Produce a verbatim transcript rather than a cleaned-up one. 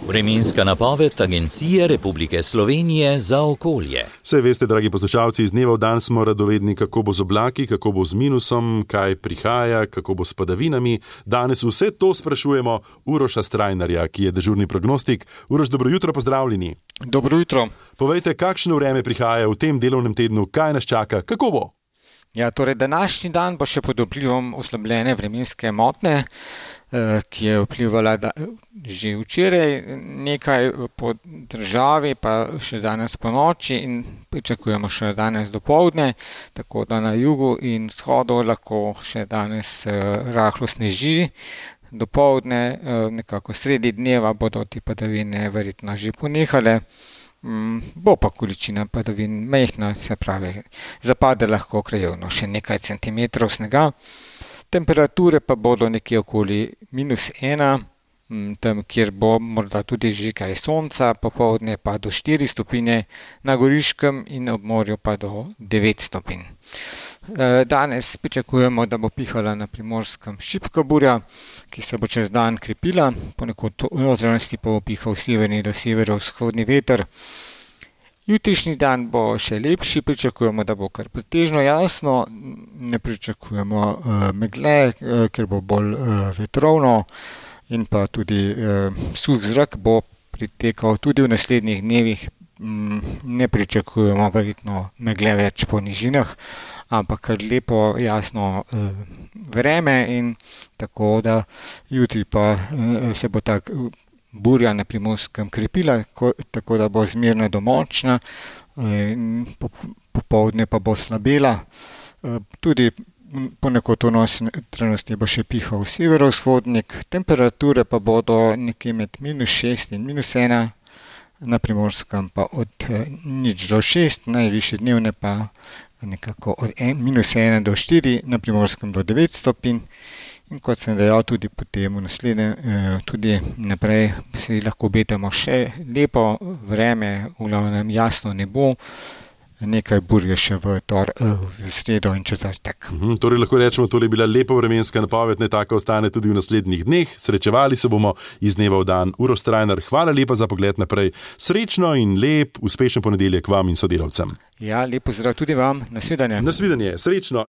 Vremenska napoved Agencije Republike Slovenije za okolje. Saj veste, dragi poslušalci, iz dneva v dan smo radovedni, kako bo z oblaki, kako bo z minusom, kaj prihaja, kako bo s padavinami. Danes vse to sprašujemo Uroša Strajnarja, ki je dežurni prognostik. Uroš, dobro jutro, pozdravljeni. Dobro jutro. Povejte, kakšno vreme prihaja v tem delovnem tednu, kaj nas čaka, kako bo? Ja, torej današnji dan bo še pod vplivom oslabljene vremenske motnje, ki je vplivala da, že včeraj nekaj po državi, pa še danes po noči in pričakujemo še danes dopoldne, tako da na jugu in vzhodu lahko še danes rahlo sneži. Dopoldne, nekako sredi dneva, bodo te padavine verjetno že ponehale. Bo pa količina padavin majhna, se pravi, zapade lahko krajevno še nekaj centimetrov snega. Temperature pa bodo nekje okoli minus ena, tam kjer bo morda tudi že kaj sonca, popoldne pa do štiri stopinje, na Goriškem in ob morju pa do devet stopinj. Danes pričakujemo, da bo pihala na Primorskem šibka burja, ki se bo čez dan krepila, ponekod v notranjosti pa bo pihal severni do severovzhodni veter. Jutrišnji dan bo še lepši, pričakujemo, da bo kar pretežno jasno, ne pričakujemo uh, megle, uh, ker bo bolj uh, vetrovno in pa tudi uh, suh zrak bo pritekal tudi v naslednjih dnevih. Um, ne pričakujemo verjetno megle več po nižinah, ampak kar lepo jasno uh, vreme in tako da jutri pa uh, se bo tak burja na Primorskem krepila, ko, tako da bo zmerna do močna, in popoldne pa bo slabela. Tudi ponekod v notranjosti bo še pihal severovzhodnik, temperature pa bodo nekje med minus šest in minus ena, na Primorskem pa od nič do šest, najvišje dnevne pa nekako od en, minus ena do štiri, na Primorskem do devet stopinj. In kot sem dejal, tudi potem v naslednjem, tudi naprej si lahko obetamo še lepo vreme, v glavnem jasno nebo, nekaj burje še v, tor, v sredo in četrtek. Uhum, torej lahko rečemo, to je bila lepa vremenska napoved, ne taka ostane tudi v naslednjih dneh. Srečevali se bomo iz dneva v dan. Uroš Strajnar, hvala lepa za pogled naprej. Srečno in lep, uspešen ponedeljek vam in sodelavcem. Ja, lepo zdrav tudi vam. Nasvidenje. Nasvidenje, srečno.